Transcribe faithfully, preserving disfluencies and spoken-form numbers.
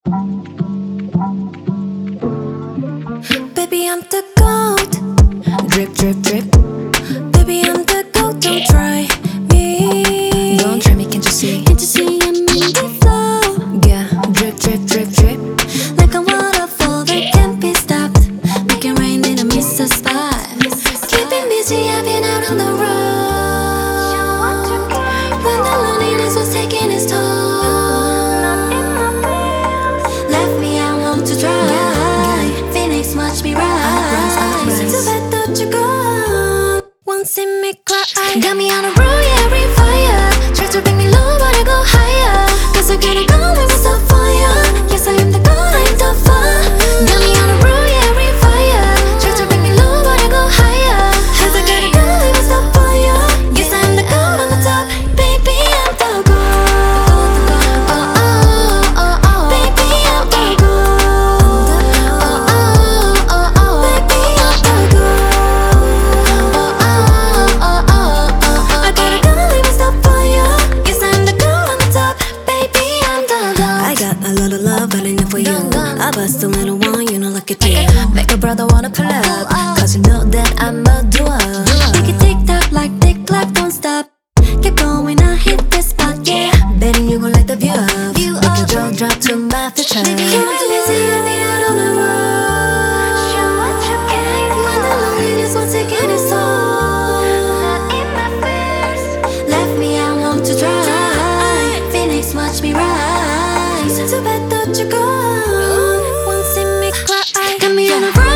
Baby, I'm the goat. Drip, drip, drip. Baby, I'm the goat. Don't try me. Don't try me, can't you see? Can't you see I'm in the flow? Yeah, drip, drip, drip, drip. Like a waterfall that can't be stopped. Make it rain, then I miss a spot. Keeping busy, I've been out on the road. When the loneliness was taking its toll, left me, I want to try. Phoenix, watch me rise. Too bad that you go. Won't see me cry. Got me on a roll, yeah, real fire. Try to bring me low, but I go higher. Cause I gotta go with myself for ya. Yes, I am the god, I am the fire. Got me on a roll, yeah, real fire. Try to bring me low, but I go higher. Cause I gotta go with myself for ya. Yes, I am the god on the top. Baby, I'm the god. Oh, oh, oh, oh. Baby, I'm the god. Oh, oh, oh, oh. Baby, I'm the god. Oh, oh, oh, oh, oh. I gotta go with myself for ya. Yes, I'm the god on the top. Baby, I'm the god. I got a lot of love, but enough for you. I bust a little one, you know, like a G. Make a brother wanna pull up, cause you know that I'm a doer. Make it tick tock like tick tock, don't stop. Keep going, I hit this spot, yeah. Betting you gon' like the view of. Make a jaw drop to my future. Baby, I'm too busy, I'll be out on the road. Show what you can. When the loneliness was taking its toll, not in my fears. Left me, I want to try. Phoenix, watch me rise. Too bad that you go. Won't see me cry. Got me on a road.